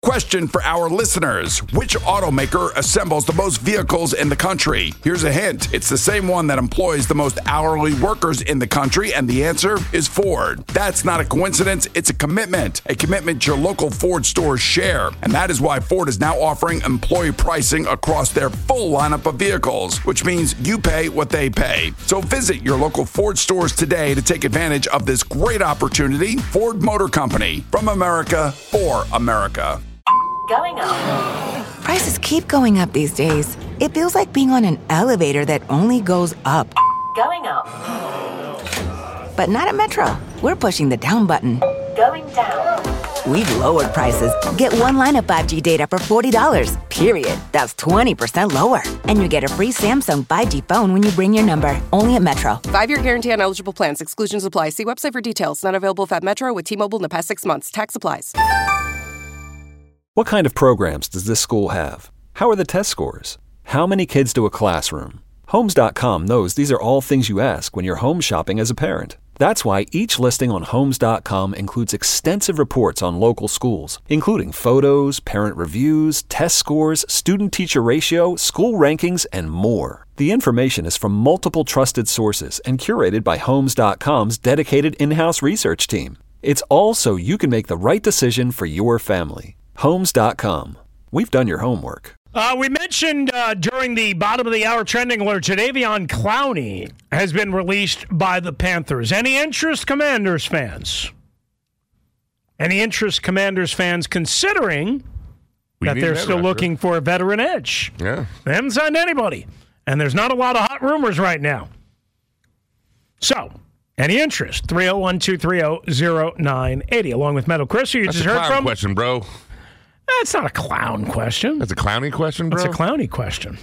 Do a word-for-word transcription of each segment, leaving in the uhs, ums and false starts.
Question for our listeners. Which automaker assembles the most vehicles in the country? Here's a hint. It's the same one that employs the most hourly workers in the country, and the answer is Ford. That's not a coincidence. It's a commitment. A commitment your local Ford stores share. And that is why Ford is now offering employee pricing across their full lineup of vehicles, which means you pay what they pay. So visit your local Ford stores today to take advantage of this great opportunity. Ford Motor Company. From America, for America. Going up. Prices keep going up these days. It feels like being on an elevator that only goes up. Going up. But not at Metro. We're pushing the down button. Going down. We've lowered prices. Get one line of five G data for forty dollars, period. That's twenty percent lower. And you get a free Samsung five G phone when you bring your number. Only at Metro. Five-year guarantee on eligible plans. Exclusions apply. See website for details. Not available if at Metro with T-Mobile in the past six months. Tax applies. What kind of programs does this school have? How are the test scores? How many kids do a classroom? Homes dot com knows these are all things you ask when you're home shopping as a parent. That's why each listing on Homes dot com includes extensive reports on local schools, including photos, parent reviews, test scores, student-teacher ratio, school rankings, and more. The information is from multiple trusted sources and curated by Homes dot com's dedicated in-house research team. It's all so you can make the right decision for your family. Homes dot com. We've done your homework. Uh, we mentioned uh, during the bottom of the hour trending alert, Jadeveon Clowney has been released by the Panthers. Any interest, Commanders fans? Any interest, Commanders fans, considering we that they're still looking for a veteran edge? Yeah. They haven't signed anybody, and there's not a lot of hot rumors right now. So, any interest? three oh one, two three oh, oh nine eight oh, along with Metal Chris, who you That's just a heard clown from. question, bro. That's not a clown question. That's a clowny question, bro? That's a clowny question.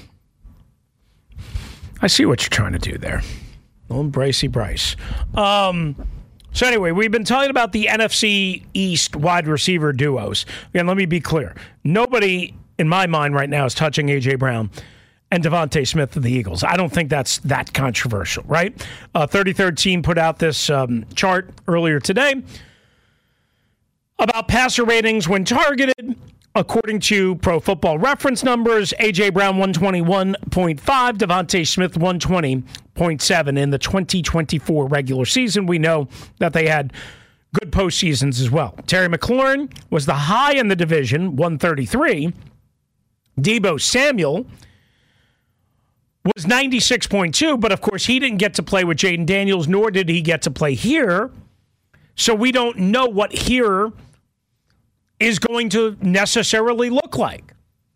I see what you're trying to do there. Old Bracey Bryce. Um, so anyway, we've been talking about the N F C East wide receiver duos. Again, let me be clear. Nobody, in my mind right now, is touching A J. Brown and Devontae Smith of the Eagles. I don't think that's that controversial, right? Uh, thirty-third Team put out this um, chart earlier today about passer ratings when targeted. According to Pro Football Reference numbers, A J. Brown one twenty-one point five, Devontae Smith one twenty point seven in the twenty twenty-four regular season. We know that they had good postseasons as well. Terry McLaurin was the high in the division, one thirty-three. Deebo Samuel was ninety-six point two, but of course he didn't get to play with Jaden Daniels, nor did he get to play here. So we don't know what here is going to necessarily look like.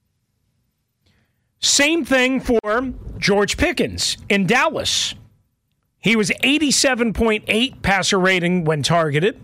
Same thing for George Pickens in Dallas. He was eighty-seven point eight passer rating when targeted.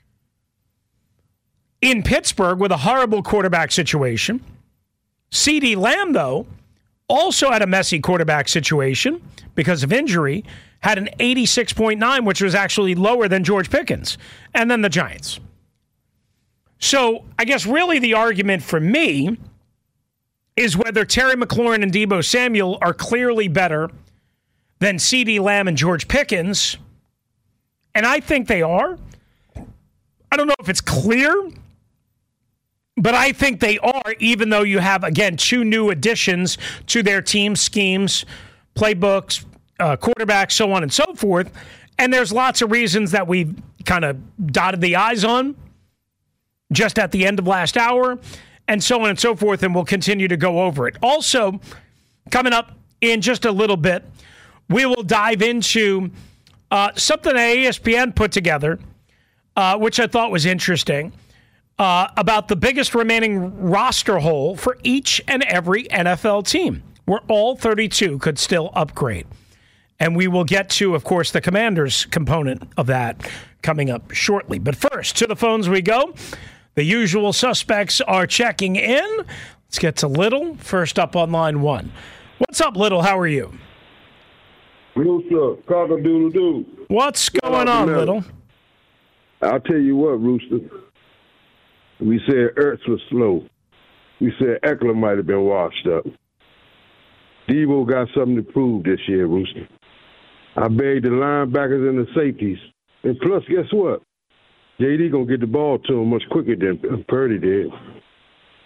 In Pittsburgh with a horrible quarterback situation. CeeDee Lamb, though, also had a messy quarterback situation because of injury, had an eighty-six point nine, which was actually lower than George Pickens. And then the Giants. So I guess really the argument for me is whether Terry McLaurin and Deebo Samuel are clearly better than CeeDee Lamb and George Pickens. And I think they are. I don't know if it's clear, but I think they are, even though you have, again, two new additions to their team schemes, playbooks, uh, quarterbacks, so on and so forth. And there's lots of reasons that we've kind of dotted the I's on just at the end of last hour, and so on and so forth, and we'll continue to go over it. Also, coming up in just a little bit, we will dive into uh, something that E S P N put together, uh, which I thought was interesting, uh, about the biggest remaining roster hole for each and every N F L team, where all thirty-two could still upgrade. And we will get to, of course, the Commanders component of that coming up shortly. But first, to the phones we go. The usual suspects are checking in. Let's get to Little, first up on line one. What's up, Little? How are you? Rooster, cock-a-doodle-doo. What's going on, Little? I'll tell you what, Rooster. We said Ertz was slow. We said Eckler might have been washed up. Deebo got something to prove this year, Rooster. I begged the linebackers and the safeties. And plus, guess what? J D going to get the ball to him much quicker than Purdy did.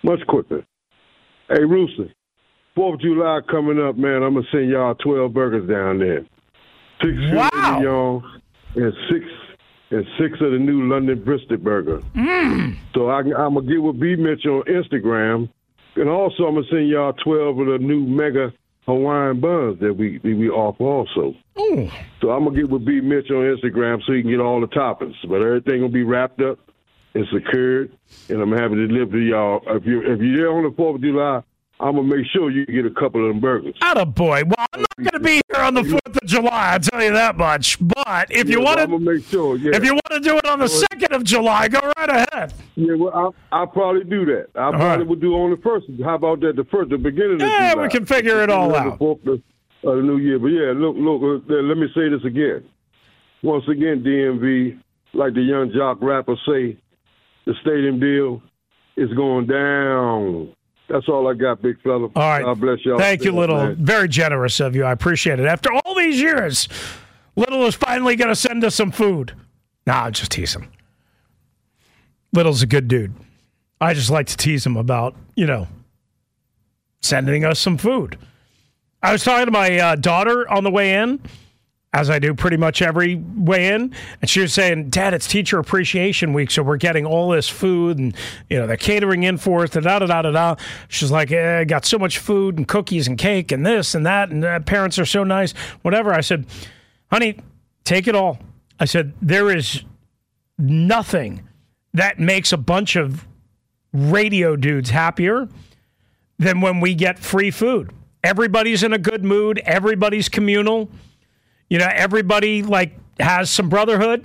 much quicker. Hey, Rooster, fourth of July coming up, man. I'm going to send y'all twelve burgers down there. Six Wow. y'all, and six and six of the new London brisket burger. Mm. So I, I'm going to get with B. Mitch on Instagram. And also, I'm going to send y'all twelve of the new mega Hawaiian buns that we that we offer also. Ooh. So I'm going to get with B. Mitch on Instagram so you can get all the toppings. But everything will be wrapped up and secured, and I'm happy to deliver to y'all. If you're, if you're there on the fourth of July, I'm going to make sure you get a couple of them burgers. Attaboy. Well, I'm not going to be here on the fourth of July, I'll tell you that much. But if yeah, you want to I'm gonna make sure, yeah. if you want to do it on the second of July, go right ahead. Yeah, well, I'll, I'll probably do that. I all probably right. would do on the first. How about that, the first, the beginning of Yeah, July? we can figure it all out. The fourth of uh, the new year. But, yeah, look, look, uh, let me say this again. Once again, D M V, like the young jock rapper say, the stadium deal is going down. That's all I got, big fella. All right. God bless y'all. Thank you, Little. Man. Very generous of you. I appreciate it. After all these years, Little is finally going to send us some food. Nah, I'm just teasing. Little's a good dude. I just like to tease him about, you know, sending us some food. I was talking to my uh, daughter on the way in, as I do pretty much every way in, and she was saying, Dad, it's Teacher Appreciation Week, so we're getting all this food, and, you know, they're catering in for us, da-da-da-da-da. She's like, eh, I got so much food and cookies and cake and this and that, and uh, parents are so nice, whatever. I said, honey, take it all. I said, there is nothing that makes a bunch of radio dudes happier than when we get free food. Everybody's in a good mood. Everybody's communal. You know, everybody, like, has some brotherhood.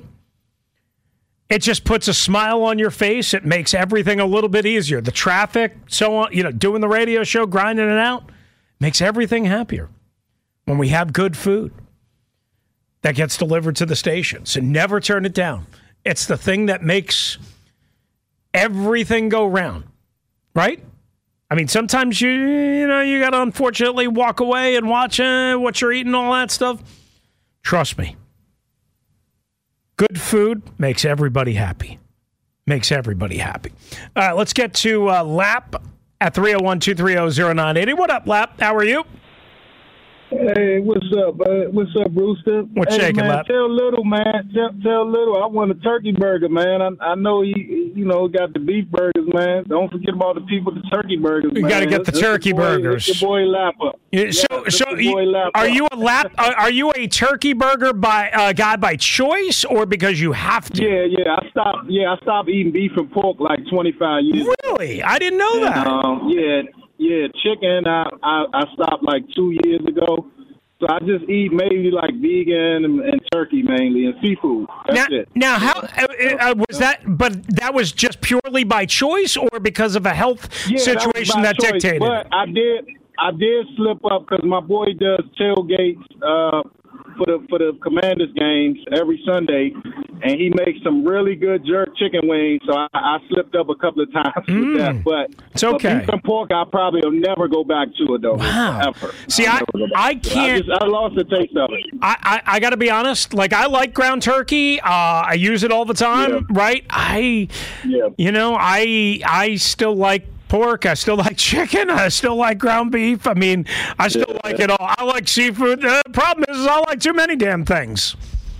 It just puts a smile on your face. It makes everything a little bit easier. The traffic, so on, you know, doing the radio show, grinding it out, makes everything happier when we have good food that gets delivered to the station. So never turn it down. It's the thing that makes everything go round, right? I mean, sometimes you, you know, you got to unfortunately walk away and watch uh, what you're eating, all that stuff. Trust me. Good food makes everybody happy. Makes everybody happy. All right, let's get to uh, Lap at three oh one, two three oh, oh nine eight oh. What up, Lap? How are you? Hey, what's up, bud? What's up, Rooster? What's hey, shaking, man, Lap? Tell Little, man. Tell, tell Little, I want a turkey burger, man. I, I know he, you know, got the beef burgers, man. Don't forget about the people with the turkey burgers, You man. got to get the That's turkey your boy, burgers. that's your boy Lapper. Yeah, Yeah, so, that's so your you, boy Lapper. are you a lap? uh, Are you a turkey burger by uh, guy by choice or because you have to? Yeah, yeah. I stopped. Yeah, I stopped eating beef and pork like twenty-five years ago. Really? I didn't know that. Um, yeah, yeah. Chicken, I, I I stopped like two years ago. So I just eat maybe like vegan and, and turkey mainly and seafood. That's now, it. now, how uh, uh, was that? But that was just purely by choice, or because of a health Yeah, situation that, that, was by choice, dictated it? But I did, I did slip up because my boy does tailgates uh, for the for the Commanders games every Sunday, and he makes some really good jerk chicken wings. So I, I slipped up a couple of times Mm, with that. But it's okay. But beef and pork, I probably will never go back to it though. Wow. Ever. See, I'll I- never go back I to it. can't- I, just, I lost the taste of it. I, I, I got to be honest. Like, I like ground turkey. Uh, I use it all the time, Yeah. right? I, Yeah. you know, I I still like pork. I still like chicken. I still like ground beef. I mean, I still Yeah. like it all. I like seafood. The problem is, is I like too many damn things.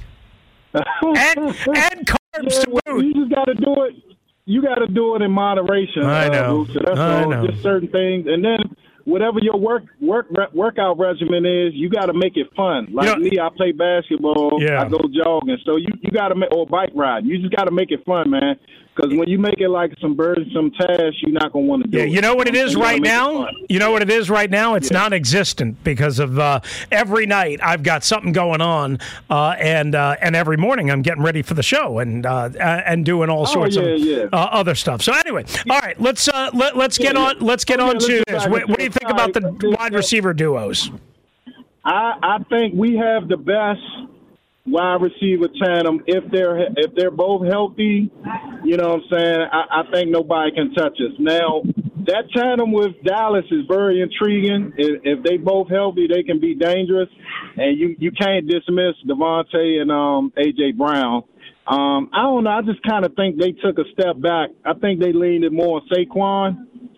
And and carbs Yeah, to well, boot. you just got to do it. You got to do it in moderation. I uh, know. Rooster. That's I all. know. Just certain things, and then whatever your work work re- workout regimen is, you got to make it fun. Like You know- me, I play basketball. Yeah. I go jogging, so you you got to make or bike ride. You just got to make it fun, man. Because when you make it like some burdensome tasks, you're not gonna want to do Yeah, it. you know what it is You gotta right make it now? fun. You know what it is right now? It's non-existent because of uh, every night I've got something going on, uh, and uh, and every morning I'm getting ready for the show and uh, and doing all sorts yeah, of yeah. Uh, other stuff. So anyway, all right, let's uh, let, let's get Yeah, on yeah. let's get Okay, on let's to get this. back What, into what do you it. think about the All right, wide receiver duos? I I think we have the best wide receiver tandem if they're if they're both healthy. You know what I'm saying? I, I think nobody can touch us. Now that tandem with Dallas is very intriguing. If, if they both healthy, they can be dangerous, and you, you can't dismiss Devontae and um, A J Brown. Um, I don't know. I just kind of think they took a step back. I think they leaned it more on Saquon.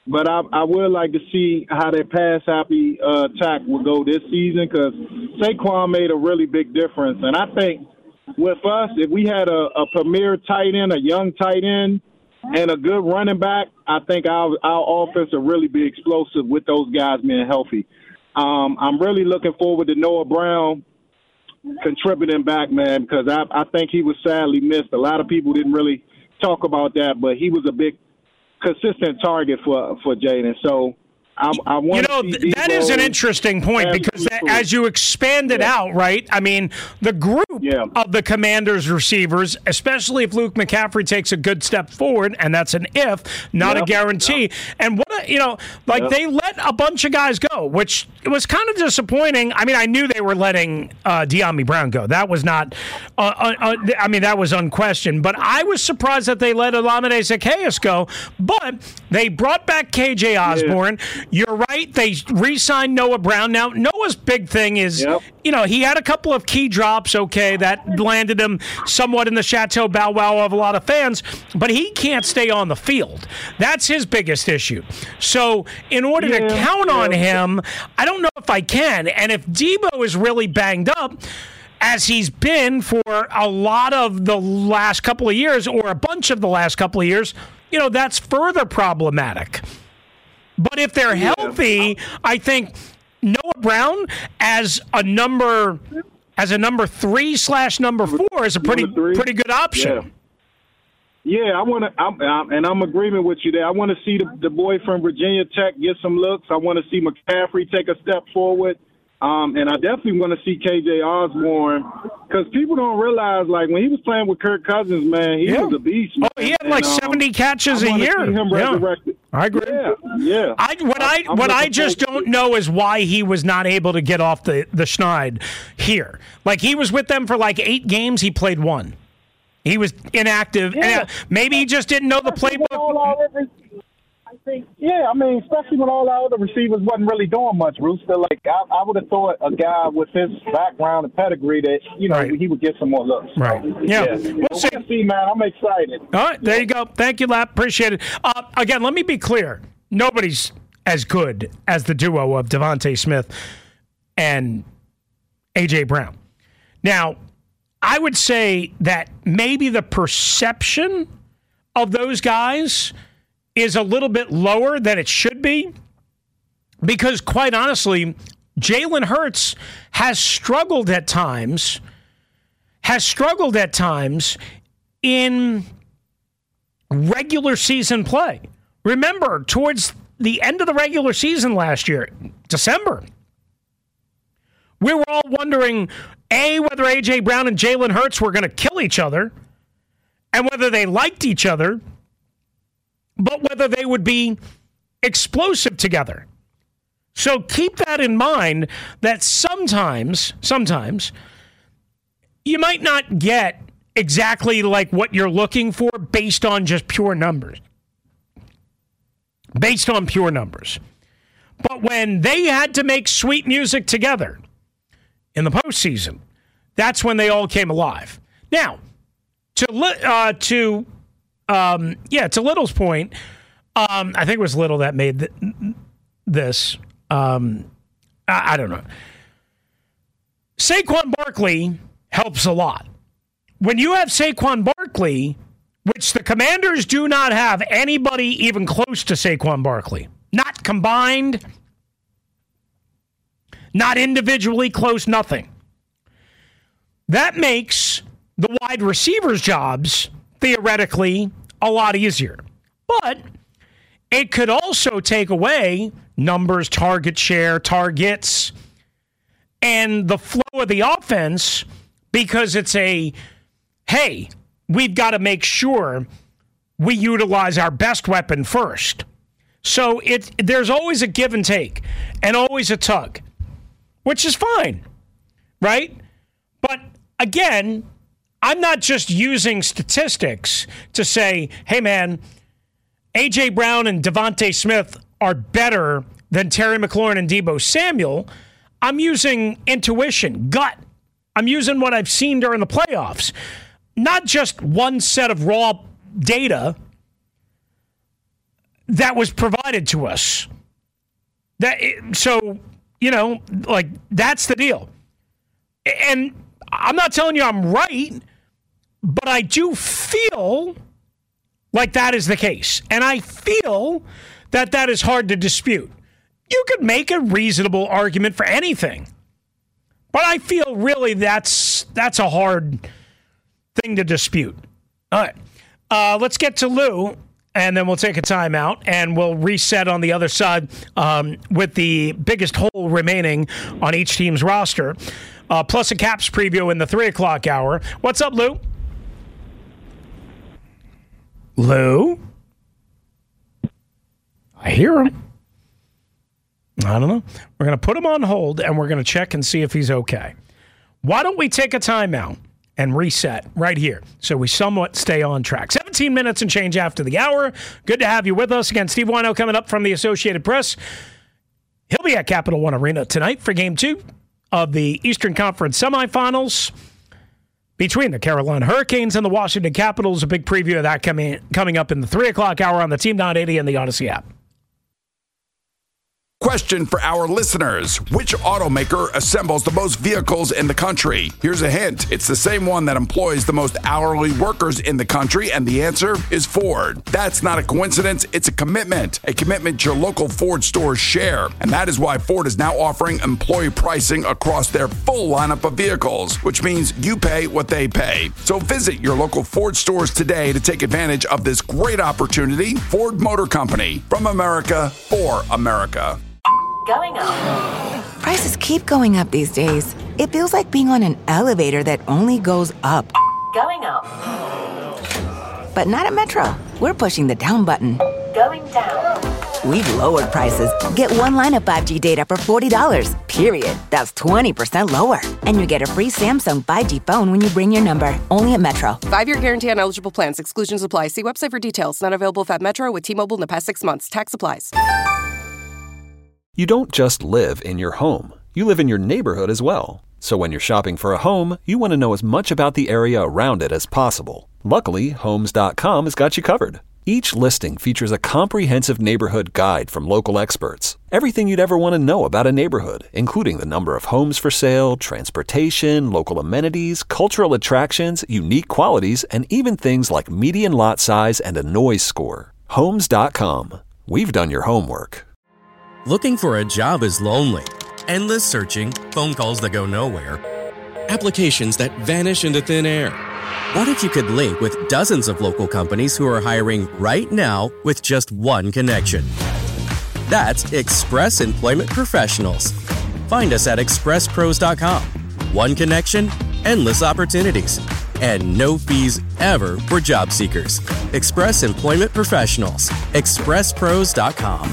but I, I would like to see how their pass happy uh, attack will go this season because Saquon made a really big difference. And I think with us, if we had a, a premier tight end, a young tight end, and a good running back, I think our our offense will really be explosive with those guys being healthy. Um, I'm really looking forward to Noah Brown contributing back, man, because I, I think he was sadly missed. A lot of people didn't really talk about that, but he was a big, consistent target for for Jaden. So I, I want you know th- that is an interesting point because that, as you expand it yeah. out, right? I mean, the group yeah. of the Commanders receivers, especially if Luke McCaffrey takes a good step forward, and that's an if, not yep. a guarantee. Yep. And what a, you know, like yep. they let a bunch of guys go, which was kind of disappointing. I mean, I knew they were letting uh, De'Ami Brown go. That was not. Uh, uh, uh, I mean, that was unquestioned. But I was surprised that they let Olamide Zaccheaus go. But they brought back K J Osborne. Yeah. You're right. They re-signed Noah Brown. Now, Noah's big thing is, yep. you know, he had a couple of key drops, okay, that landed him somewhat in the Chateau Bow Wow of a lot of fans, but he can't stay on the field. That's his biggest issue. So in order yeah, to count yeah. on him, I don't know if I can. And if Debo is really banged up, as he's been for a lot of the last couple of years or a bunch of the last couple of years, you know, that's further problematic. But if they're healthy, I think Noah Brown as a number as a number three slash number four is a pretty pretty good option. Yeah, yeah I want to, I'm, I'm, and I'm agreement with you there. I want to see the, the boy from Virginia Tech get some looks. I want to see McCaffrey take a step forward. Um, and I definitely want to see K J Osborne because people don't realize, like, when he was playing with Kirk Cousins, man, he yeah. was a beast, man. Oh, he had and, like um, seventy catches I a year. See him yeah. resurrected. I agree. Yeah, yeah. I, what I, I what I just don't know is why he was not able to get off the, the schneid here. Like, he was with them for like eight games. He played one. He was inactive. Yeah. And, uh, maybe he just didn't know the playbook. Yeah, I mean, especially when all our other receivers wasn't really doing much, Rooster. Like, I, I would have thought a guy with his background and pedigree that, you know, right. he would get some more looks. Right. Yeah. yeah. We'll see. see, man. I'm excited. All right, there you go. Thank you, Lap. Appreciate it. Uh, again, let me be clear. Nobody's as good as the duo of Devontae Smith and A J. Brown. Now, I would say that maybe the perception of those guys is a little bit lower than it should be because, quite honestly, Jalen Hurts has struggled at times, has struggled at times in regular season play. Remember, towards the end of the regular season last year, December, we were all wondering, A, whether A J. Brown and Jalen Hurts were going to kill each other and whether they liked each other, but whether they would be explosive together. So keep that in mind that sometimes, sometimes, you might not get exactly like what you're looking for based on just pure numbers. Based on pure numbers. But when they had to make sweet music together in the postseason, that's when they all came alive. Now, to uh, to um, yeah, to Little's point, um, I think it was Little that made th- this. Um, I, I don't know. Saquon Barkley helps a lot. When you have Saquon Barkley, which the Commanders do not have anybody even close to Saquon Barkley, not combined, not individually close, nothing. That makes the wide receivers' jobs, theoretically, a lot easier. But it could also take away numbers, target share, targets, and the flow of the offense because it's a, hey, we've got to make sure we utilize our best weapon first. So it there's always a give and take and always a tug, which is fine, right? But again, I'm not just using statistics to say, hey, man, A J. Brown and Devontae Smith are better than Terry McLaurin and Deebo Samuel. I'm using intuition, gut. I'm using what I've seen during the playoffs. Not just one set of raw data. that was provided to us. That so, you know, like, that's the deal. And I'm not telling you I'm right, but I do feel like that is the case. And I feel that that is hard to dispute. You could make a reasonable argument for anything. But I feel really that's that's a hard thing to dispute. All right. Uh, let's get to Lou, and then we'll take a timeout, and we'll reset on the other side um, with the biggest hole remaining on each team's roster, uh, plus a Caps preview in the three o'clock hour. What's up, Lou? Lou? I hear him. I don't know. We're going to put him on hold, and we're going to check and see if he's okay. Why don't we take a timeout and reset right here so we somewhat stay on track? seventeen minutes and change after the hour. Good to have you with us. Again, Steve Wino coming up from the Associated Press. He'll be at Capital One Arena tonight for Game two of the Eastern Conference semifinals between the Carolina Hurricanes and the Washington Capitals. A big preview of that coming, coming up in the three o'clock hour on the Team nine eighty and the Odyssey app. Question for our listeners. Which automaker assembles the most vehicles in the country? Here's a hint. It's the same one that employs the most hourly workers in the country, and the answer is Ford. That's not a coincidence. It's a commitment. A commitment your local Ford stores share. And that is why Ford is now offering employee pricing across their full lineup of vehicles, which means you pay what they pay. So visit your local Ford stores today to take advantage of this great opportunity. Ford Motor Company. From America, for America. Going up. Prices keep going up these days. It feels like being on an elevator that only goes up. Going up. But not at Metro. We're pushing the down button. Going down. We've lowered prices. Get one line of five G data for forty dollars, period. That's twenty percent lower. And you get a free Samsung five G phone when you bring your number. Only at Metro. Five-year guarantee on eligible plans. Exclusions apply. See website for details. Not available if at Metro with T-Mobile in the past six months. Tax applies. You don't just live in your home. You live in your neighborhood as well. So when you're shopping for a home, you want to know as much about the area around it as possible. Luckily, Homes dot com has got you covered. Each listing features a comprehensive neighborhood guide from local experts. Everything you'd ever want to know about a neighborhood, including the number of homes for sale, transportation, local amenities, cultural attractions, unique qualities, and even things like median lot size and a noise score. Homes dot com. We've done your homework. Looking for a job is lonely. Endless searching, phone calls that go nowhere, applications that vanish into thin air. What if you could link with dozens of local companies who are hiring right now with just one connection? That's Express Employment Professionals. Find us at express pros dot com. One connection, endless opportunities, and no fees ever for job seekers. Express Employment Professionals. express pros dot com.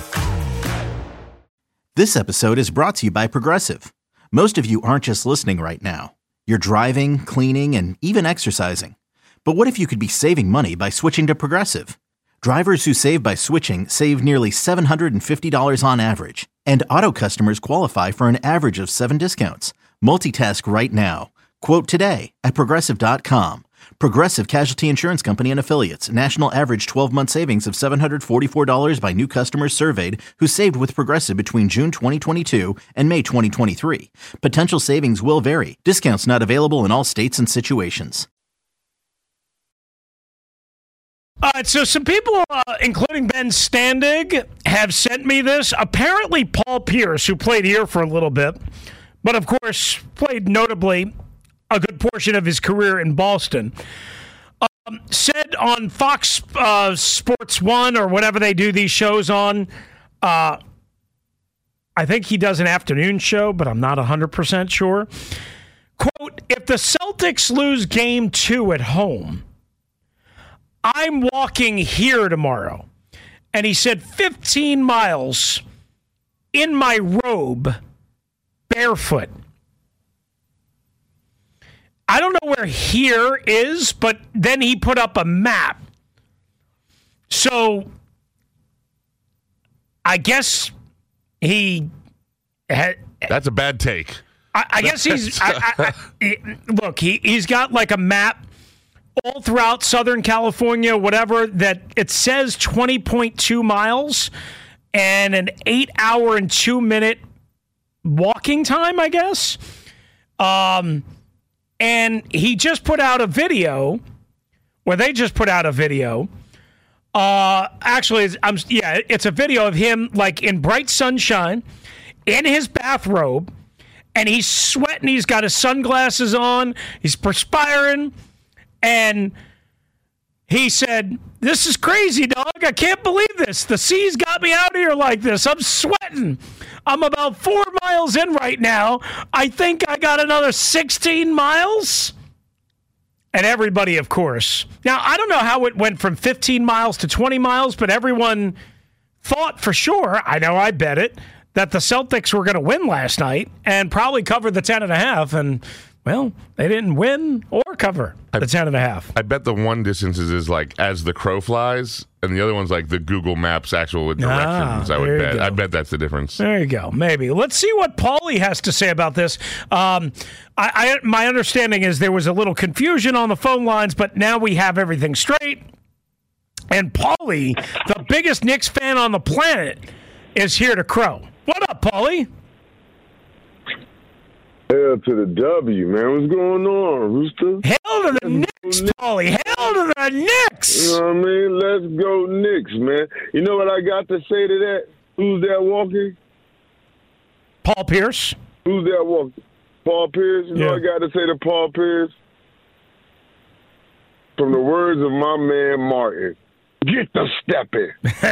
This episode is brought to you by Progressive. Most of you aren't just listening right now. You're driving, cleaning, and even exercising. But what if you could be saving money by switching to Progressive? Drivers who save by switching save nearly seven hundred fifty dollars on average. And auto customers qualify for an average of seven discounts. Multitask right now. Quote today at progressive dot com. Progressive Casualty Insurance Company and Affiliates. National average twelve-month savings of seven hundred forty-four dollars by new customers surveyed who saved with Progressive between June twenty twenty-two and May twenty twenty-three. Potential savings will vary. Discounts not available in all states and situations. All right, so some people, uh, including Ben Standig, have sent me this. Apparently, Paul Pierce, who played here for a little bit, but of course played notably a good portion of his career in Boston, um, said on Fox uh, Sports One or whatever they do these shows on, uh, I think he does an afternoon show, but I'm not one hundred percent sure. Quote, if the Celtics lose game two at home, I'm walking here tomorrow. And he said fifteen miles in my robe, barefoot. I don't know where here is, but then he put up a map. So I guess he had... That's a bad take. I, I guess he's... I, I, I, look, he, he's got like a map all throughout Southern California, whatever, that it says twenty point two miles and an eight hour and two minute walking time, I guess. Um, and he just put out a video, where they just put out a video. Uh, actually, it's, I'm, yeah, it's a video of him like in bright sunshine, in his bathrobe, and he's sweating. He's got his sunglasses on. He's perspiring, and he said, "This is crazy, dog. I can't believe this. The sea's got me out here like this. I'm sweating. I'm about four miles in right now. I think I got another sixteen miles." And everybody, of course. Now, I don't know how it went from fifteen miles to twenty miles, but everyone thought for sure, I know I bet it, that the Celtics were going to win last night and probably cover the ten and a half. And, well, they didn't win or cover the I, ten and a half. I bet the one distance is like as the crow flies, and the other one's like the Google Maps actual directions. Ah, I would bet. I bet that's the difference. There you go. Maybe. Let's see what Paulie has to say about this. Um, I, I my understanding is there was a little confusion on the phone lines, but now we have everything straight. And Paulie, the biggest Knicks fan on the planet, is here to crow. What up, Paulie? Hell to the W, man. What's going on, Rooster? Hell to the Knicks, Paulie. Hell to the Knicks. You know what I mean? Let's go Knicks, man. You know what I got to say to that? Who's that walking? Paul Pierce. Who's that walking? Paul Pierce. You yeah. know what I got to say to Paul Pierce? From the words of my man Martin, get the stepping.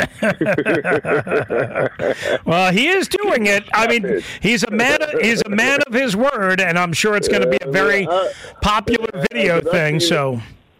Well, he is doing it. I mean, he's a man. Of, he's a man of his word, and I'm sure it's going to be a very popular video thing. So,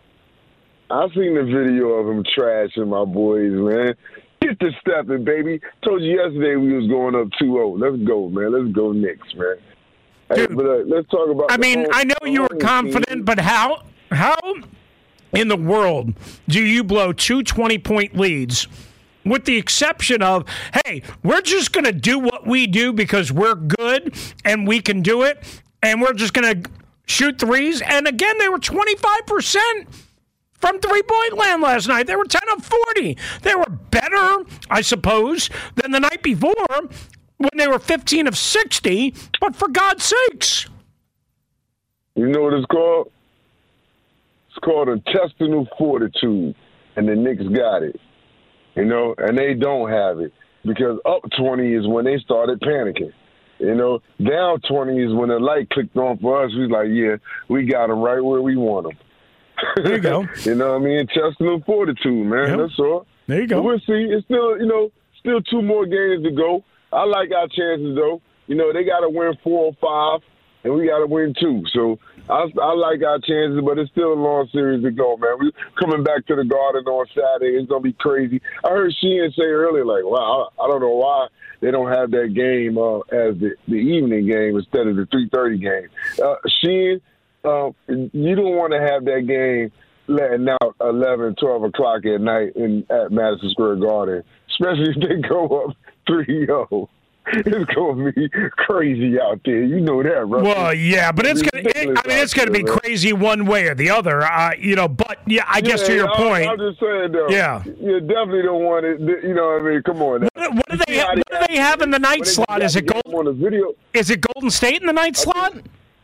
I seen the video of him trashing my boys, man. Get the stepping, baby. Told you yesterday we was going up two oh. Let's go, man. Let's go Knicks, man. Hey, Dude, but uh, let's talk about. I mean, home, I know you were confident, team. but how? How? In the world, do you blow two twenty-point leads with the exception of, hey, we're just going to do what we do because we're good and we can do it, and we're just going to shoot threes? And again, they were twenty-five percent from three-point land last night. They were ten of forty. They were better, I suppose, than the night before when they were fifteen of sixty, but for God's sakes. You know what it's called? It's called intestinal fortitude, and the Knicks got it, you know, and they don't have it because up twenty is when they started panicking. You know, down twenty is when the light clicked on for us. We was like, yeah, we got them right where we want them. There you go. You know what I mean? Intestinal fortitude, man. Yep. That's all. There you go. But we'll see. It's still, you know, still two more games to go. I like our chances, though. You know, they got to win four or five, and we got to win two. So I, I like our chances, but it's still a long series to go, man. We're coming back to the Garden on Saturday. It's going to be crazy. I heard Sheehan say earlier, like, wow, I, I don't know why they don't have that game uh, as the, the evening game instead of the three thirty game. Uh, Sheehan, uh, you don't want to have that game letting out eleven, twelve o'clock at night in at Madison Square Garden, especially if they go up three oh. It's gonna be crazy out there. You know that, right? Well, yeah, but it's gonna. It, I mean, it's gonna be crazy one way or the other. Uh, you know, but yeah, I guess yeah, to your I, point. I'm just saying, though. Yeah, you definitely don't want it. You know what I mean? Come on. What, what do they? What do they have in the night slot? Is it Golden? On the video. Is it Golden State in the night slot?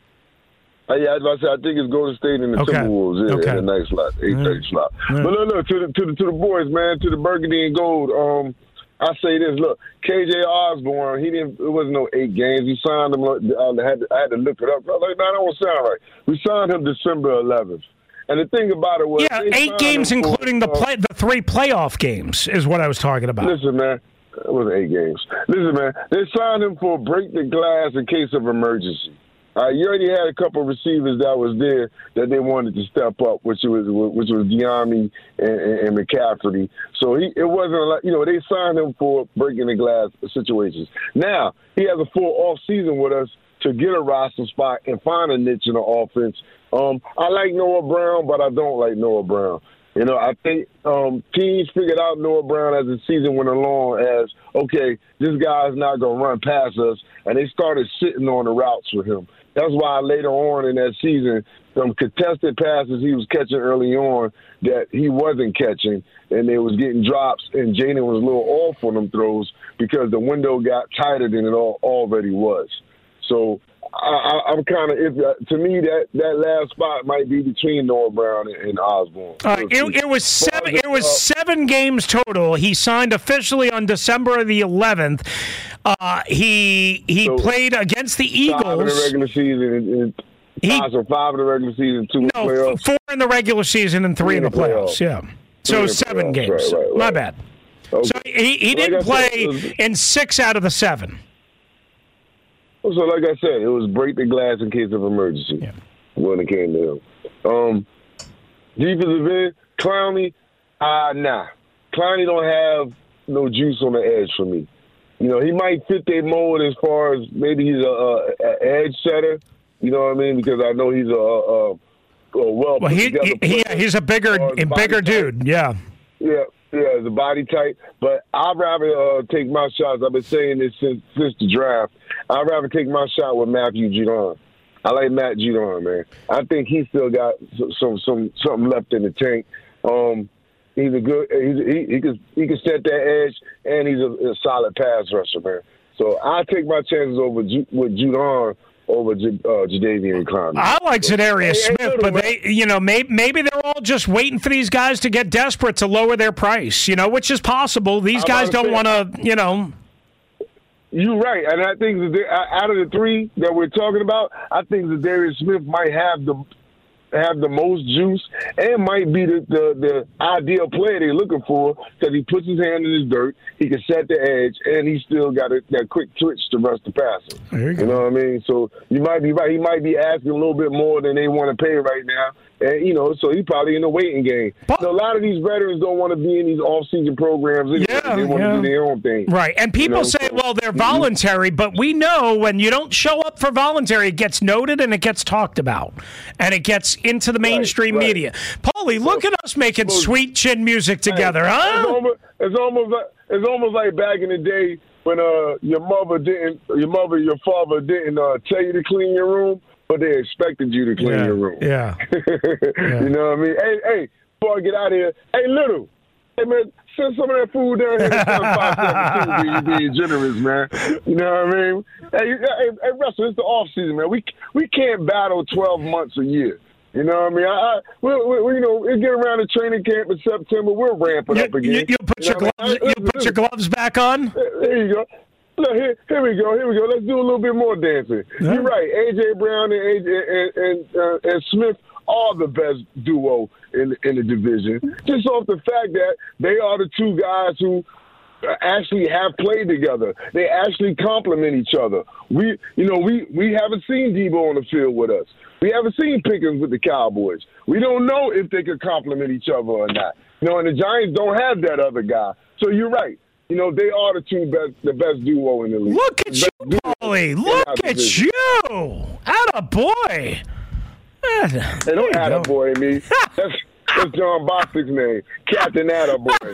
Uh, yeah, I, was about to say, I think it's Golden State and the okay. Timberwolves yeah, okay. in the night slot, eight thirty right. slot. Right. But look, look to the to the to the boys, man, to the Burgundy and Gold. Um. I say this, look, K J Osborne, he didn't, it wasn't no eight games. We signed him, I had to, I had to look it up. I was like, no, that don't sound right. We signed him December eleventh. And the thing about it was... Yeah, eight games including for, the play, the three playoff games is what I was talking about. Listen, man, it wasn't eight games. Listen, man, they signed him for break the glass in case of emergency. Uh, you already had a couple of receivers that was there that they wanted to step up, which was which was Diami and, and, and McCaffrey. So he it wasn't a lot, you know, they signed him for breaking the glass situations. Now he has a full off season with us to get a roster spot and find a niche in the offense. Um, I like Noah Brown, but I don't like Noah Brown. You know, I think um, teams figured out Noah Brown as the season went along as, okay, this guy's not going to run past us, and they started sitting on the routes for him. That's why later on in that season, some contested passes he was catching early on that he wasn't catching, and they was getting drops, and Jaden was a little off on them throws because the window got tighter than it all, already was. So I, I, I'm kind of, to me, that, that last spot might be between Noah Brown and, and Osborne. Uh, it, it was seven. It was seven games total. He signed officially on December the eleventh. Uh, he he so played against the Eagles. Five in the regular season. And, and he, five, so five in the regular season, two in no, the playoffs. Four in the regular season and three, three in the playoffs. playoffs. Yeah. So seven games. Right, right, right. My bad. Okay. So he, he didn't like play was, in six out of the seven. So like I said, it was break the glass in case of emergency yeah. when it came to him. Um, defensive end, Clowney, uh, nah. Clowney don't have no juice on the edge for me. You know, he might fit their mold as far as maybe he's a, a, a edge setter. You know what I mean? Because I know he's a, a, a well. Well, he, he, he yeah, he's a bigger, a bigger dude. Yeah. Yeah, yeah, the body type. But I'd rather uh, take my shots. I've been saying this since since the draft. I'd rather take my shot with Matthew Judon. I like Matt Judon, man. I think he still got some some something left in the tank. Um, he's a good. He's, he he can he can set that edge, and he's a, a solid pass rusher, man. So I take my chances over Ju, with Judon over J, uh, Jadeveon Clowney. I like Zadarius hey, Smith, hey, but they, you know, maybe, maybe they're all just waiting for these guys to get desperate to lower their price, you know, which is possible. These guys don't want to, you know. You're right, and I think that out of the three that we're talking about, I think Zadarius Smith might have the have the most juice and might be the, the, the ideal player they're looking for because he puts his hand in his dirt, he can set the edge, and he still got a, that quick twitch to rush the passer. You, you know what I mean? So you might be right. He might be asking a little bit more than they want to pay right now. And, you know, so he's probably in the waiting game. But, so a lot of these veterans don't want to be in these off-season programs. Anyway. Yeah, they want yeah. to do their own thing. Right. And people you know? say, so, well, they're voluntary, but we know when you don't show up for voluntary, it gets noted and it gets talked about. And it gets into the mainstream right, right. media. Paulie, look so, at us making so, sweet chin music together, hey, huh? It's almost, it's, almost like, it's almost like back in the day when uh, your mother didn't, your mother, your father didn't uh, tell you to clean your room, but they expected you to clean yeah, your room. Yeah. yeah. You know what I mean? Hey, hey, before I get out of here, hey, Little, hey, man, send some of that food down here to five seven two. You being generous, man. You know what I mean? Hey, hey, hey Russell, it's the off season, man. We we can't battle twelve months a year. You know what I mean? I, I we, we, you know, we get around the training camp in September. We'll ramp it you, up again. You, you put you your gloves. I mean? You put your gloves back on. There you go. Look, here, here we go. Here we go. Let's do a little bit more dancing. Yeah. You're right. A J Brown and A J and and, uh, and Smith are the best duo in in the division. Just off the fact that they are the two guys who actually have played together. They actually complement each other. We, you know, we we haven't seen Debo on the field with us. We haven't seen Pickens with the Cowboys. We don't know if they could complement each other or not. You know, and the Giants don't have that other guy. So you're right. You know, they are the two best, the best duo in the league. Look at you, Paulie. Look at you. Atta boy. They don't atta boy me. That's, that's John Bostic's name. Captain Atta boy.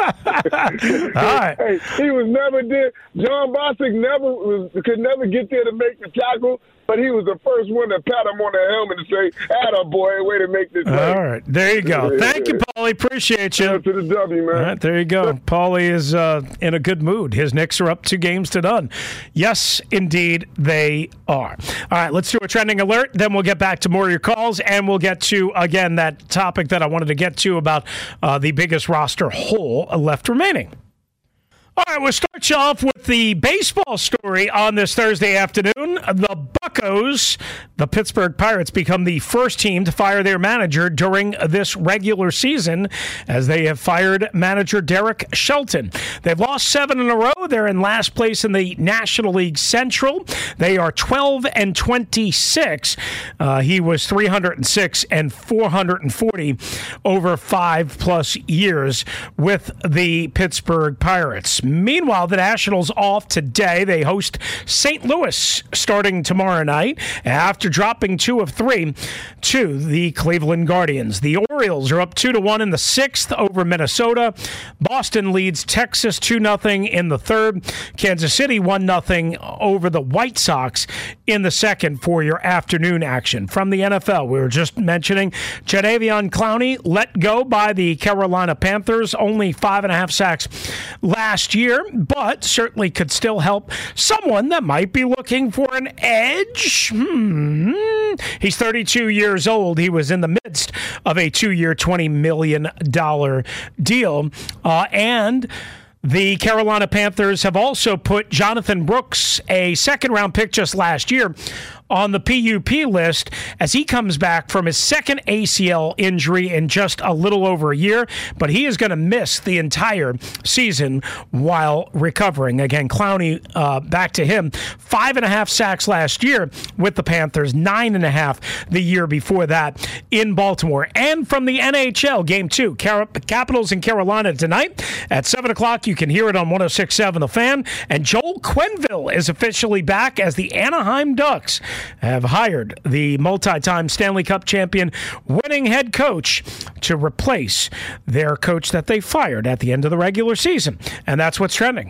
All right. Hey, he was never there. John Bostic never was, could never get there to make the tackle. But he was the first one to pat him on the helmet and say, "Atta boy, way to make this play." All right, there you go. Thank you, Paulie. Appreciate you. Up to the W, man. All right, there you go. Paulie is uh, in a good mood. His Knicks are up two games to none. Yes, indeed, they are. All right, let's do a trending alert. Then we'll get back to more of your calls, and we'll get to, again, that topic that I wanted to get to about uh, the biggest roster hole left remaining. All right, we'll start you off with the baseball story on this Thursday afternoon. The Buccos, the Pittsburgh Pirates, become the first team to fire their manager during this regular season, as they have fired manager Derek Shelton. They've lost seven in a row. They're in last place in the National League Central. They are twelve and twenty-six. Uh, he was three hundred six and four hundred forty over five plus years with the Pittsburgh Pirates. Meanwhile, the Nationals off today. They host Saint Louis starting tomorrow night after dropping two of three to the Cleveland Guardians. The Orioles are up two to one in the sixth over Minnesota. Boston leads Texas two nothing in the third. Kansas City one nothing over the White Sox in the second for your afternoon action. From the N F L, we were just mentioning Jadeveon Clowney let go by the Carolina Panthers. Only five and a half sacks last year, but certainly could still help someone that might be looking for an edge. Hmm. He's thirty-two years old. He was in the midst of a two-year, twenty million dollars deal. Uh, and the Carolina Panthers have also put Jonathan Brooks, a second-round pick just last year, on the P U P list as he comes back from his second A C L injury in just a little over a year, but he is going to miss the entire season while recovering. Again, Clowney, uh, back to him, five and a half sacks last year with the Panthers, nine and a half the year before that in Baltimore. And from the N H L, Game two, Car- Capitals in Carolina tonight at seven o'clock. You can hear it on one oh six point seven The Fan. And Joel Quenneville is officially back as the Anaheim Ducks have hired the multi-time Stanley Cup champion winning head coach to replace their coach that they fired at the end of the regular season. And that's what's trending.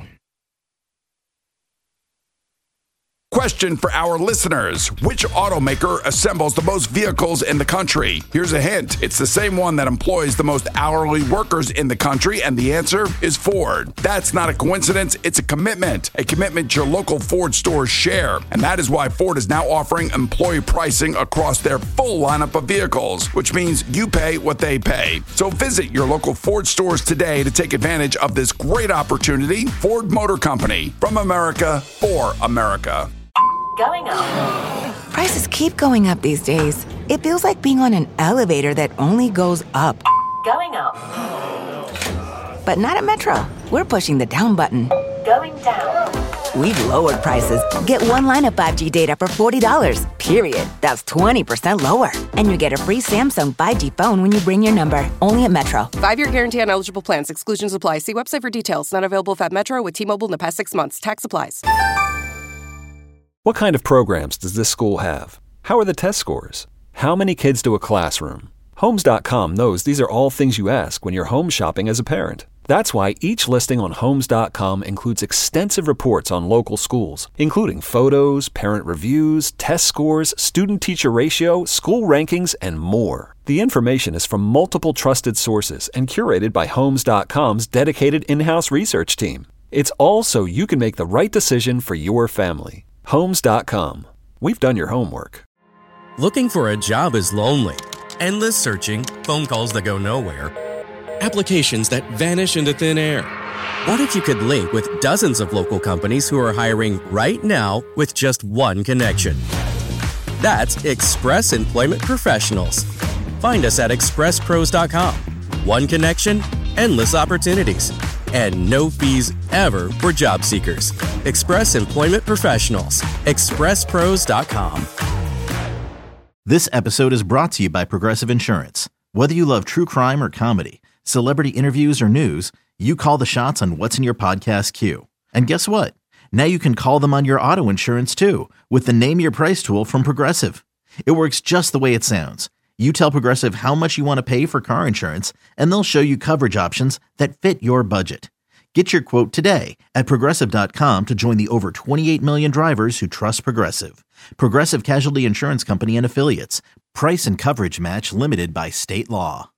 Question for our listeners. Which automaker assembles the most vehicles in the country? Here's a hint. It's the same one that employs the most hourly workers in the country, and the answer is Ford. That's not a coincidence. It's a commitment. A commitment your local Ford stores share. And that is why Ford is now offering employee pricing across their full lineup of vehicles, which means you pay what they pay. So visit your local Ford stores today to take advantage of this great opportunity. Ford Motor Company. From America, for America. Going up. Prices keep going up these days. It feels like being on an elevator that only goes up. Going up. But not at Metro. We're pushing the down button. Going down. We've lowered prices. Get one line of five G data for forty dollars, period. That's twenty percent lower. And you get a free Samsung five G phone when you bring your number. Only at Metro. Five-year guarantee on eligible plans. Exclusions apply. See website for details. Not available at Metro with T-Mobile in the past six months. Tax applies. What kind of programs does this school have? How are the test scores? How many kids do a classroom? Homes dot com knows these are all things you ask when you're home shopping as a parent. That's why each listing on Homes dot com includes extensive reports on local schools, including photos, parent reviews, test scores, student-teacher ratio, school rankings, and more. The information is from multiple trusted sources and curated by Homes dot com's dedicated in-house research team. It's all so you can make the right decision for your family. Homes dot com. We've done your homework. Looking for a job is lonely. Endless searching, phone calls that go nowhere, applications that vanish into thin air. What if you could link with dozens of local companies who are hiring right now with just one connection? That's Express Employment Professionals. Find us at express pros dot com. One connection, endless opportunities, and no fees ever for job seekers. Express Employment Professionals. express pros dot com. This episode is brought to you by Progressive Insurance. Whether you love true crime or comedy, celebrity interviews or news, you call the shots on what's in your podcast queue. And guess what? Now you can call them on your auto insurance too with the Name Your Price tool from Progressive. It works just the way it sounds. You tell Progressive how much you want to pay for car insurance, and they'll show you coverage options that fit your budget. Get your quote today at progressive dot com to join the over twenty-eight million drivers who trust Progressive. Progressive Casualty Insurance Company and Affiliates. Price and coverage match limited by state law.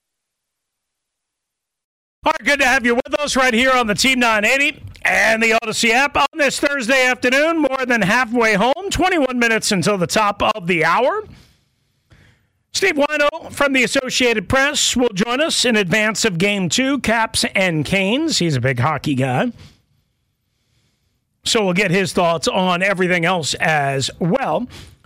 All right, good to have you with us right here on the Team nine eighty and the Odyssey app on this Thursday afternoon. More than halfway home, twenty-one minutes until the top of the hour. Steve Wino from the Associated Press will join us in advance of Game two, Caps and Canes. He's a big hockey guy. So we'll get his thoughts on everything else as well.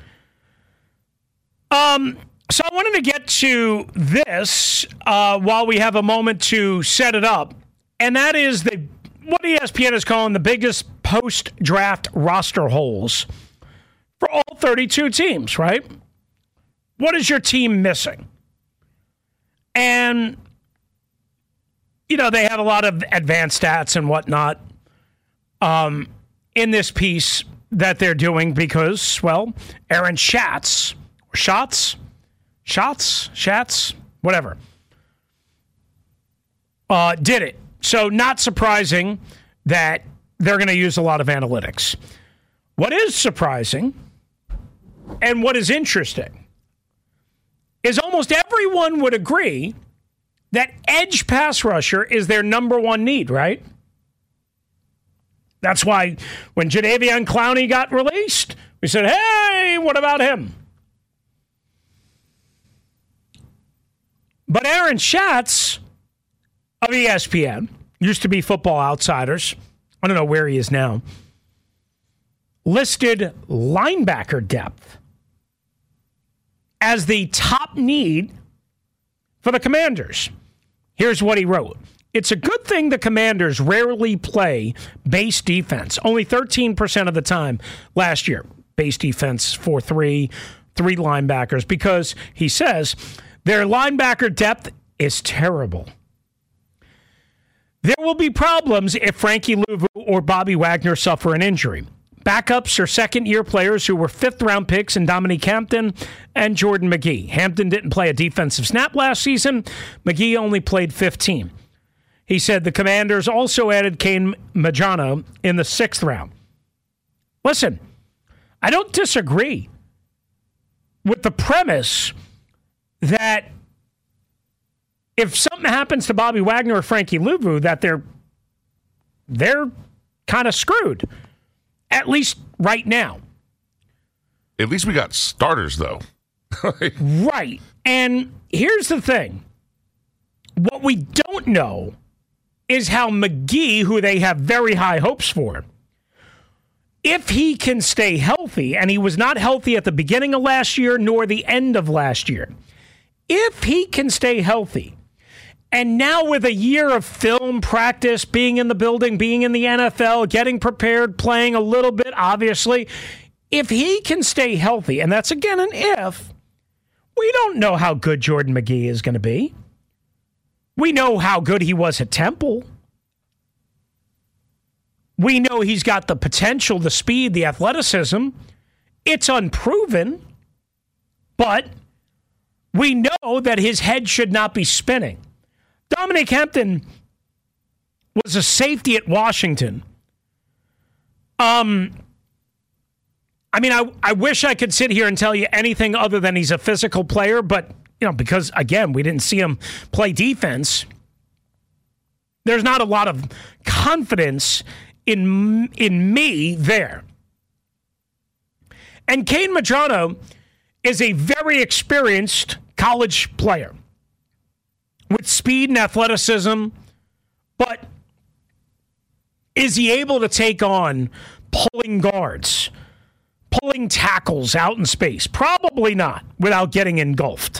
Um, so I wanted to get to this uh, while we have a moment to set it up. And that is the what E S P N is calling the biggest post-draft roster holes for all thirty-two teams, right? What is your team missing? And, you know, they have a lot of advanced stats and whatnot um, in this piece that they're doing because, well, Aaron Schatz, Schatz, Schatz, Schatz, whatever, uh, did it. So not surprising that they're going to use a lot of analytics. What is surprising and what is interesting is almost everyone would agree that edge pass rusher is their number one need, right? That's why when Jadeveon Clowney got released, we said, hey, what about him? But Aaron Schatz of E S P N, used to be Football Outsiders, I don't know where he is now, listed linebacker depth as the top need for the Commanders. Here's what he wrote. It's a good thing the Commanders rarely play base defense. Only thirteen percent of the time last year. Base defense four three, three linebackers, because he says their linebacker depth is terrible. There will be problems if Frankie Louvu or Bobby Wagner suffer an injury. Backups are second-year players who were fifth-round picks in Dominique Hampton and Jordan McGee. Hampton didn't play a defensive snap last season. McGee only played fifteen. He said the Commanders also added Kane Majano in the sixth round. Listen, I don't disagree with the premise that if something happens to Bobby Wagner or Frankie Louvu, that they're they're kind of screwed, at least right now. At least we got starters, though. Right. And here's the thing. What we don't know is how McGee, who they have very high hopes for, if he can stay healthy, and he was not healthy at the beginning of last year nor the end of last year, if he can stay healthy, and now with a year of film practice, being in the building, being in the N F L, getting prepared, playing a little bit, obviously, if he can stay healthy, and that's again an if, we don't know how good Jordan McGee is going to be. We know how good he was at Temple. We know he's got the potential, the speed, the athleticism. It's unproven, but we know that his head should not be spinning. Dominique Hampton was a safety at Washington. Um, I mean, I, I wish I could sit here and tell you anything other than he's a physical player, but you know, because, again, we didn't see him play defense. There's not a lot of confidence in, in me there. And Kane Majano is a very experienced college player with speed and athleticism, but is he able to take on pulling guards, pulling tackles out in space? Probably not, without getting engulfed.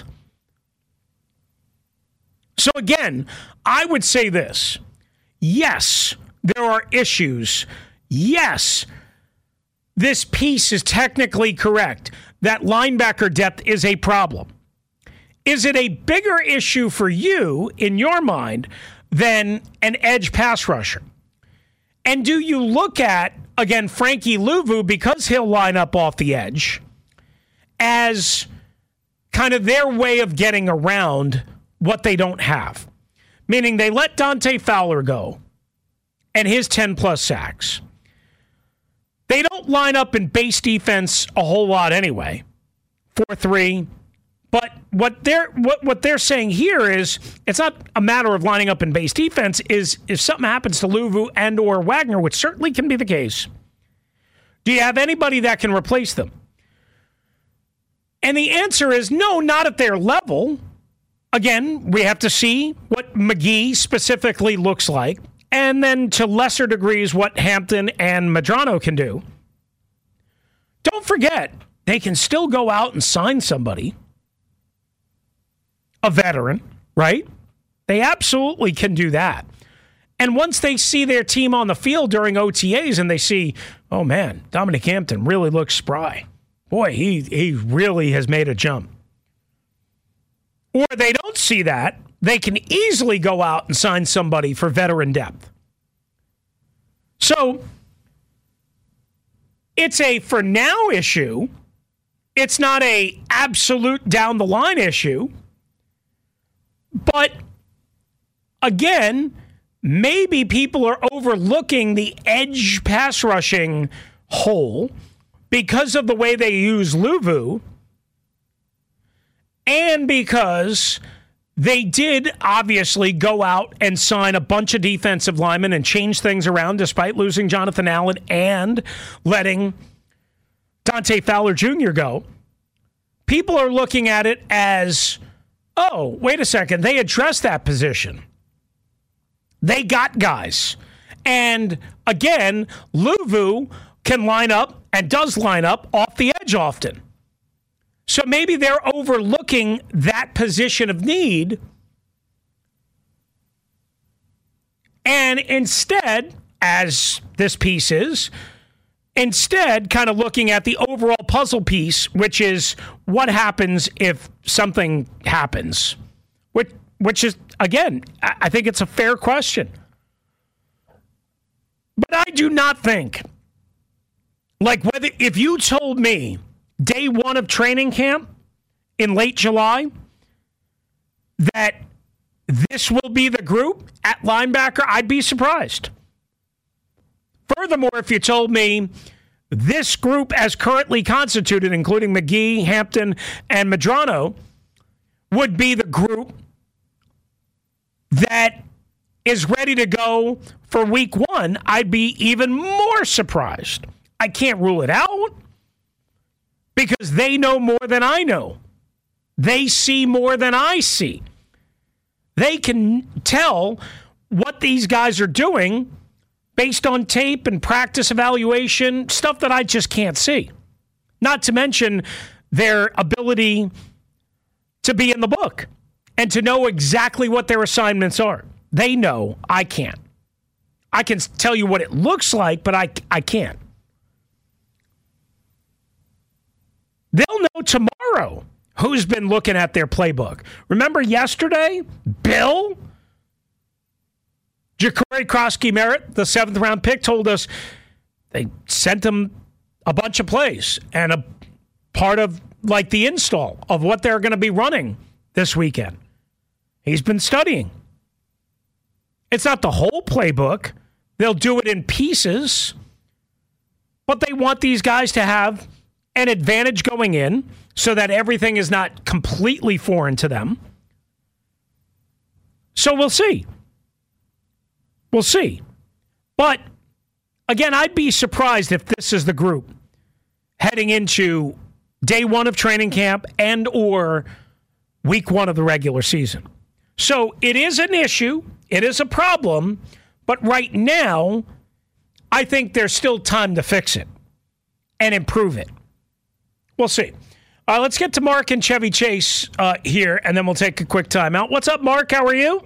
So again, I would say this. Yes, there are issues. Yes, this piece is technically correct. That linebacker depth is a problem. Is it a bigger issue for you, in your mind, than an edge pass rusher? And do you look at, again, Frankie Louvu, because he'll line up off the edge, as kind of their way of getting around what they don't have? Meaning they let Dante Fowler go and his ten-plus sacks. They don't line up in base defense a whole lot anyway, four three. But what they're what, what they're saying here is it's not a matter of lining up in base defense. Is if something happens to Louvu and or Wagner, which certainly can be the case, do you have anybody that can replace them? And the answer is no, not at their level. Again, we have to see what McGee specifically looks like, and then to lesser degrees what Hampton and Medrano can do. Don't forget, they can still go out and sign somebody, a veteran, right? They absolutely can do that. And once they see their team on the field during O T As and they see, oh man, Dominique Hampton really looks spry. Boy, he, he really has made a jump. Or they don't see that, they can easily go out and sign somebody for veteran depth. So, it's a for now issue. It's not a absolute down the line issue. But again, maybe people are overlooking the edge pass rushing hole because of the way they use Luvu and because they did obviously go out and sign a bunch of defensive linemen and change things around despite losing Jonathan Allen and letting Dante Fowler Junior go. People are looking at it as, oh, wait a second, they addressed that position. They got guys. And again, Luvu can line up and does line up off the edge often. So maybe they're overlooking that position of need. And instead, as this piece is, instead kind of looking at the overall puzzle piece, which is what happens if something happens. Which, which is, again, I think it's a fair question. But I do not think, like whether if you told me day one of training camp in late July that this will be the group at linebacker, I'd be surprised. Furthermore, if you told me this group as currently constituted, including McGee, Hampton, and Medrano, would be the group that is ready to go for week one, I'd be even more surprised. I can't rule it out because they know more than I know. They see more than I see. They can tell what these guys are doing based on tape and practice evaluation, stuff that I just can't see. Not to mention their ability to be in the book and to know exactly what their assignments are. They know, I can't. I can tell you what it looks like, but I, I can't. They'll know tomorrow who's been looking at their playbook. Remember yesterday, Bill, Ja'Cory Krosky-Merritt, the seventh round pick, told us they sent him a bunch of plays and a part of like the install of what they're going to be running this weekend. He's been studying. It's not the whole playbook. They'll do it in pieces, but they want these guys to have an advantage going in so that everything is not completely foreign to them. So we'll see. We'll see. But, again, I'd be surprised if this is the group heading into day one of training camp and or week one of the regular season. So it is an issue. It is a problem. But right now, I think there's still time to fix it and improve it. We'll see. Uh, let's get to Mark and Chevy Chase uh, here, and then we'll take a quick timeout. What's up, Mark? How are you?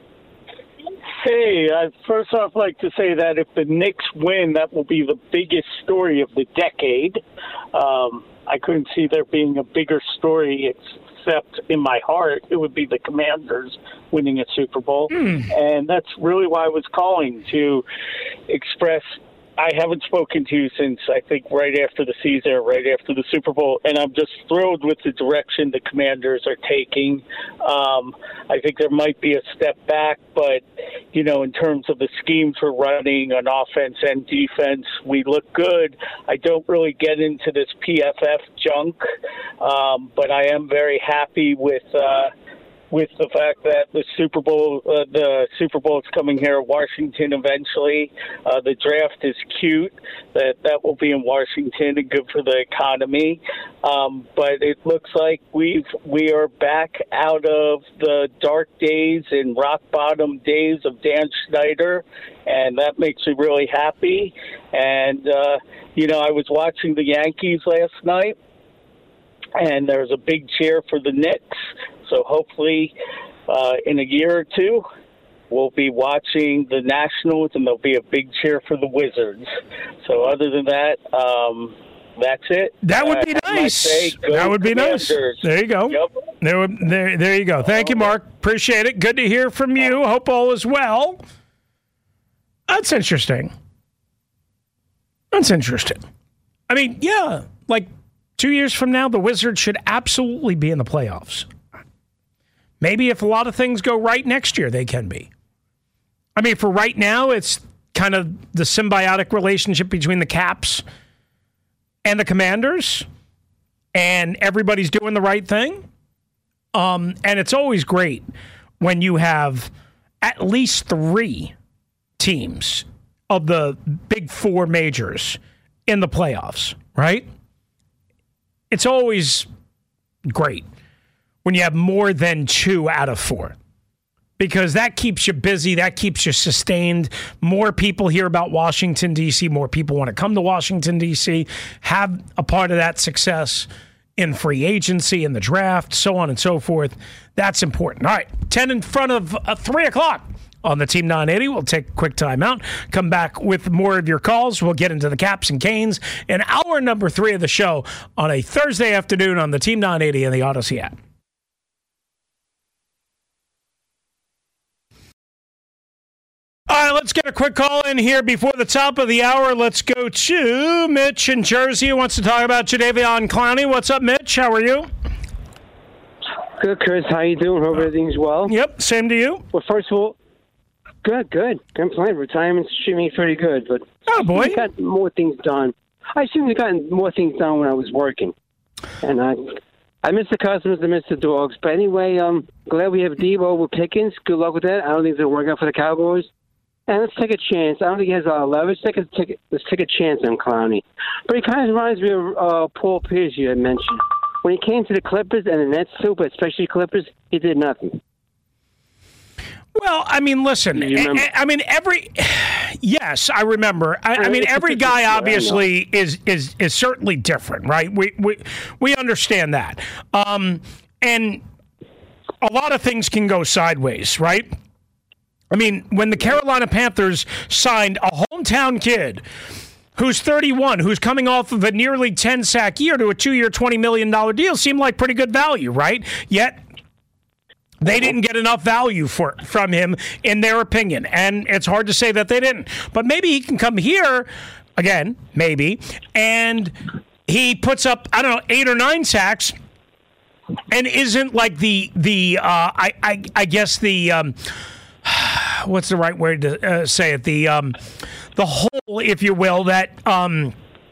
Hey, I'd first off like to say that if the Knicks win, that will be the biggest story of the decade. Um, I couldn't see there being a bigger story except in my heart, it would be the Commanders winning a Super Bowl. Mm. And that's really why I was calling, to express I haven't spoken to you since, I think, right after the season, or right after the Super Bowl, and I'm just thrilled with the direction the Commanders are taking. Um, I think there might be a step back, but, you know, in terms of the schemes we're running on offense and defense, we look good. I don't really get into this P F F junk, um, but I am very happy with uh, with the fact that the Super Bowl, uh, the Super Bowl is coming here in Washington eventually. Uh, the draft is cute. That that will be in Washington and good for the economy. Um, but it looks like we've we are back out of the dark days and rock bottom days of Dan Snyder, and that makes me really happy. And uh, you know, I was watching the Yankees last night, and there was a big cheer for the Knicks. So hopefully uh, in a year or two, we'll be watching the Nationals, and there'll be a big cheer for the Wizards. So other than that, um, that's it. That would be uh, nice. Say, that would be nice. There you go. Yep. There, there, there you go. Thank you, Mark. Appreciate it. Good to hear from you. Hope all is well. That's interesting. That's interesting. I mean, yeah, like two years from now, the Wizards should absolutely be in the playoffs. Maybe if a lot of things go right next year, they can be. I mean, for right now, it's kind of the symbiotic relationship between the Caps and the Commanders, and everybody's doing the right thing. Um, and it's always great when you have at least three teams of the big four majors in the playoffs, right? It's always great when you have more than two out of four, because that keeps you busy, that keeps you sustained. More people hear about Washington, D C, more people want to come to Washington, D C, have a part of that success in free agency, in the draft, so on and so forth. That's important. All right, ten in front of uh, three o'clock on the Team nine eighty. We'll take a quick timeout, come back with more of your calls. We'll get into the Caps and Canes in hour number three of the show on a Thursday afternoon on the Team nine eighty and the Odyssey app. All right, let's get a quick call in here before the top of the hour. Let's go to Mitch in Jersey, who wants to talk about Jadeveon Clowney. What's up, Mitch? How are you? Good, Chris. How you doing? Hope everything's well. Yep, same to you. Well, first of all, good, good. Can't complain. Retirement's treating me pretty good, but oh boy, I got more things done. I seem to have gotten more things done when I was working, and I, I miss the customers, I miss the dogs. But anyway, um, glad we have Debo with Pickens. Good luck with that. I don't think it's gonna work out for the Cowboys. And let's take a chance. I don't think he has a lot of leverage. Let's take a, take, let's take a chance on Clowney. But he kind of reminds me of uh, Paul Pierce you had mentioned. When he came to the Clippers and the Nets too, but especially Clippers, he did nothing. Well, I mean, listen, I, I mean, every, yes, I remember. I, I mean, every guy obviously is, is, is certainly different, right? We, we, we understand that. Um, and a lot of things can go sideways, right? I mean, when the Carolina Panthers signed a hometown kid who's thirty-one, who's coming off of a nearly ten-sack year to a two-year, twenty million dollars deal, seemed like pretty good value, right? Yet they didn't get enough value for from him, in their opinion, and it's hard to say that they didn't. But maybe he can come here, again, maybe, and he puts up, I don't know, eight or nine sacks, and isn't like the, the uh, I, I, I guess the... Um, what's the right way to uh, say it? The um, the hole, if you will, that um,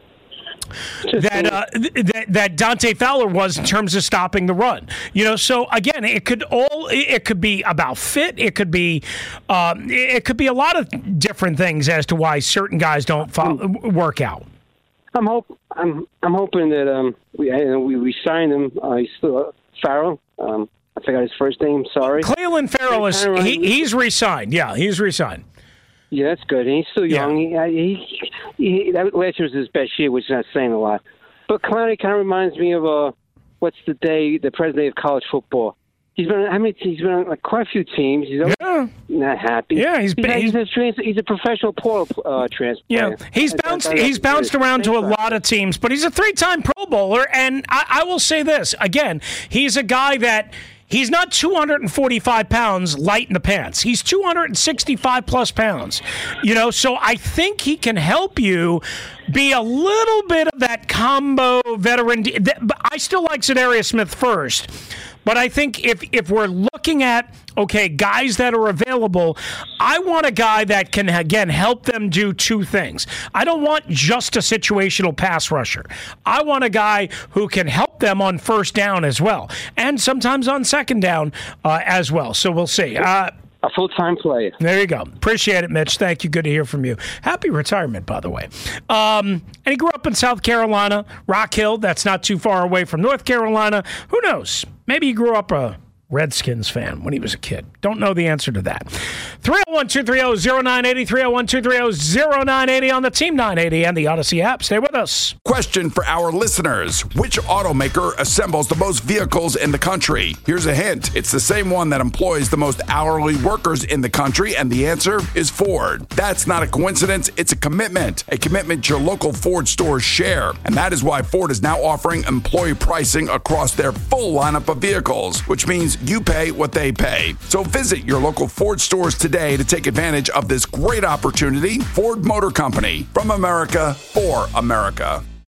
that, uh, th- that that Dante Fowler was in terms of stopping the run. You know, so again, it could all it could be about fit. It could be um, it could be a lot of different things as to why certain guys don't follow, work out. I'm hope I'm I'm hoping that um we we, we signed him. Uh, he's still uh, Farrell. Um, I forgot his first name. Sorry. Cleveland Farrell is he, he's re-signed. Yeah, he's re-signed. Yeah, that's good. And he's still young. Yeah. He, he, he that last year was his best year, which is not saying a lot. But Clowney kind of reminds me of uh, what's the day the president of college football. He's been I mean he's been on like quite a few teams. He's yeah. not happy. Yeah, he's he's, been, he's, he's, a, trans, he's a professional portal uh, transfer. Yeah, he's bounced I, I, I, he's bounced around to a lot of teams, but he's a three-time Pro Bowler. And I, I will say this again: he's a guy that. He's not two hundred forty-five pounds light in the pants. He's two hundred sixty-five plus pounds. You know, so I think he can help you be a little bit of that combo veteran. I still like Za'Darius Smith first. But I think if if we're looking at, okay, guys that are available, I want a guy that can, again, help them do two things. I don't want just a situational pass rusher. I want a guy who can help them on first down as well, and sometimes on second down uh, as well. So we'll see. Uh, a full-time player. There you go. Appreciate it, Mitch. Thank you. Good to hear from you. Happy retirement, by the way. Um, and he grew up in South Carolina, Rock Hill. That's not too far away from North Carolina. Who knows? Maybe he grew up a Redskins fan when he was a kid. Don't know the answer to that. three oh one, two three oh, oh nine eight oh, three oh one, two three oh, oh nine eight oh on the Team nine eighty and the Odyssey app. Stay with us. Question for our listeners. Which automaker assembles the most vehicles in the country? Here's a hint. It's the same one that employs the most hourly workers in the country, and the answer is Ford. That's not a coincidence. It's a commitment. A commitment your local Ford stores share. And that is why Ford is now offering employee pricing across their full lineup of vehicles, which means you pay what they pay. So visit your local Ford stores today to take advantage of this great opportunity. Ford Motor Company, from America for America.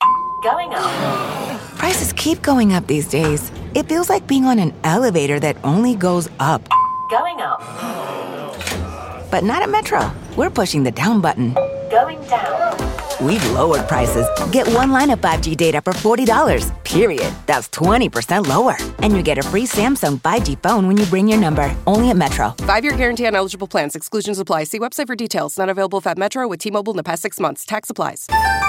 Going up. Prices keep going up these days. It feels like being on an elevator that only goes up. Going up. But not at Metro. We're pushing the down button. Going down. We've lowered prices. Get one line of five G data for forty dollars, period. That's twenty percent lower. And you get a free Samsung five G phone when you bring your number. Only at Metro. Five-year guarantee on eligible plans. Exclusions apply. See website for details. Not available if at Metro with T-Mobile in the past six months. Tax applies.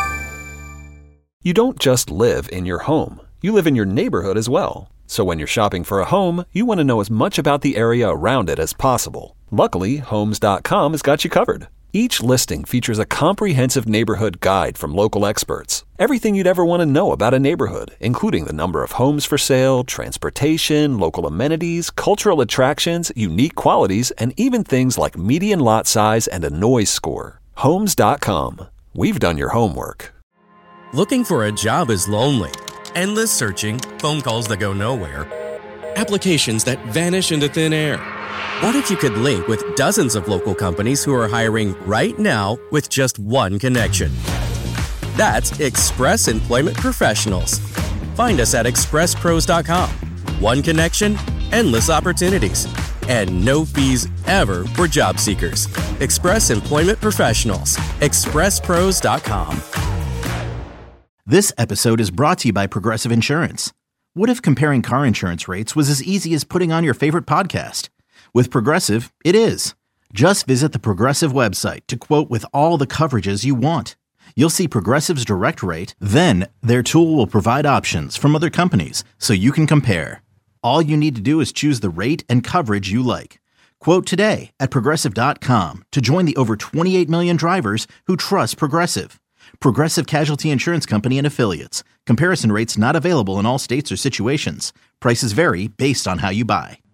You don't just live in your home. You live in your neighborhood as well. So when you're shopping for a home, you want to know as much about the area around it as possible. Luckily, Homes dot com has got you covered. Each listing features a comprehensive neighborhood guide from local experts. Everything you'd ever want to know about a neighborhood, including the number of homes for sale, transportation, local amenities, cultural attractions, unique qualities, and even things like median lot size and a noise score. Homes dot com. We've done your homework. Looking for a job is lonely. Endless searching, phone calls that go nowhere, applications that vanish into thin air. What if you could link with dozens of local companies who are hiring right now with just one connection? That's Express Employment Professionals. Find us at express pros dot com. One connection, endless opportunities, and no fees ever for job seekers. Express Employment Professionals. express pros dot com. This episode is brought to you by Progressive Insurance. What if comparing car insurance rates was as easy as putting on your favorite podcast? With Progressive, it is. Just visit the Progressive website to quote with all the coverages you want. You'll see Progressive's direct rate, then their tool will provide options from other companies so you can compare. All you need to do is choose the rate and coverage you like. Quote today at progressive dot com to join the over twenty-eight million drivers who trust Progressive. Progressive Casualty Insurance Company and Affiliates. Comparison rates not available in all states or situations. Prices vary based on how you buy.